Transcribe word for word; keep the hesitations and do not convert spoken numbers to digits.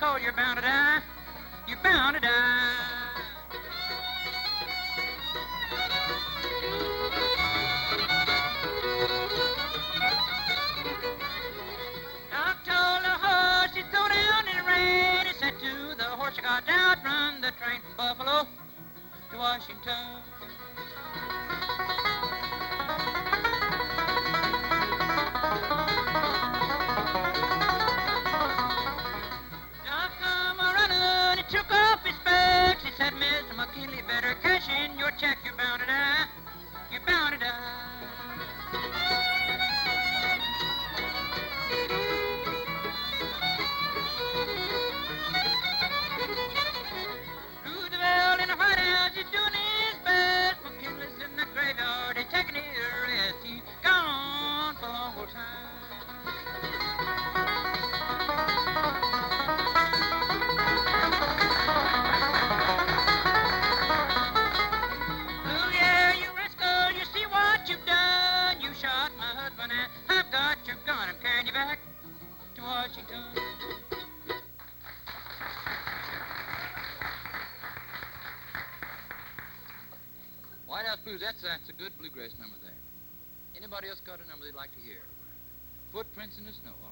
told you you're bound to die. You're bound to die. Doc told the horse he'd throw down in the rain. He said to the horse, you got to outrun the train from Buffalo to Washington. Doc come a-running, he took off his specs. He said, Mister McKinley, better cash in your check. You're bound to die. You're bound to die. Roosevelt in the White House, he's doing his best. McKinley's in the graveyard, he's taking his rest. He's gone for a long old time. Blue, yeah, you rascal, you see what you've done. You shot my husband and I've got your gun. I'm carrying you back to Washington. White House Blues, that's, that's a good bluegrass number there. Anybody else got a number they'd like to hear? Footprints in the Snow.